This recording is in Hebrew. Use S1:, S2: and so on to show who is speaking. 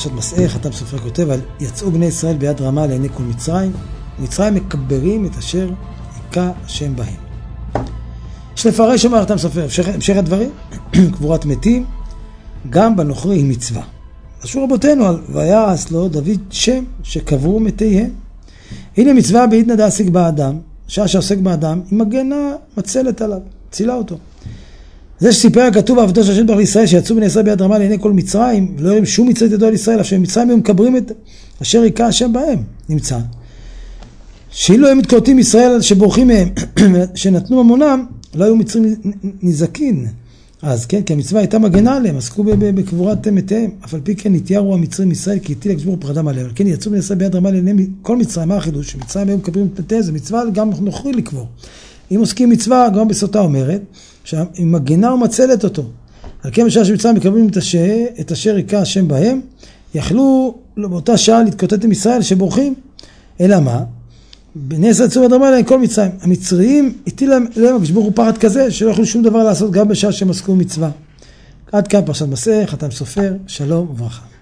S1: פרשת מסעי, חתם סופר כותב על יצאו בני ישראל ביד רמה לעיני כל מצרים, מצרים מקברים את אשר היכה השם בהם. יש לפרש אומר חתם סופר, המשך הדברים, קבורת מתים, גם בנוכרי היא מצווה. אשו רבותינו על ויעש לו דוד שם שקברו מתיהם. הנה מצווה בעידנא דעסיק באדם, שעה שעוסק באדם, היא מגנה מצלת עליו, צילה אותו. זה שסיפר הכתוב בעבודתו של השם ברוך לישראל, שיצאו בני ישראל ביד רמה לעיני כל מצרים, ולא יראים שום מצרי ידו על ישראל, אף שמצרים הם מקברים את אשר היכה השם בהם, נמצא. שאילו הם מתקוטטים ישראל שבורחים מהם, שנתנו ממונם, לא היו מצרים נזקין. אז כן, כי המצווה הייתה מגנה עליהם, עסקו בקבורת מתיהם, אף על פי כן התיירו המצרים ישראל, כי הטיל הקדוש ברוך הוא פחדם עליהם. כן, יצאו בני ישראל ביד רמה לעיני כל מצרים, מה החידוש? שמצרים הם מקברים את מתיהם, זה מצווה גם נוכרי לקבור. אם עוסקים מצווה, גם בסוטה אומרת, שהיא מגנה ומצלת אותו. על כן בשעה שמצרים מקבלים את אשר היכה השם בהם, יכלו באותה שעה להתקוטט עם ישראל שבורחים. אלא מה? בני ישראל יצאו ביד רמה לעיני כל מצרים. המצריים הטיל להם הקדוש ברוך הוא פחד כזה, שלא יכלו שום דבר לעשות גם בשעה שהם עסקו מצווה. עד כאן פרשת מסעי, חתם סופר, שלום וברכה.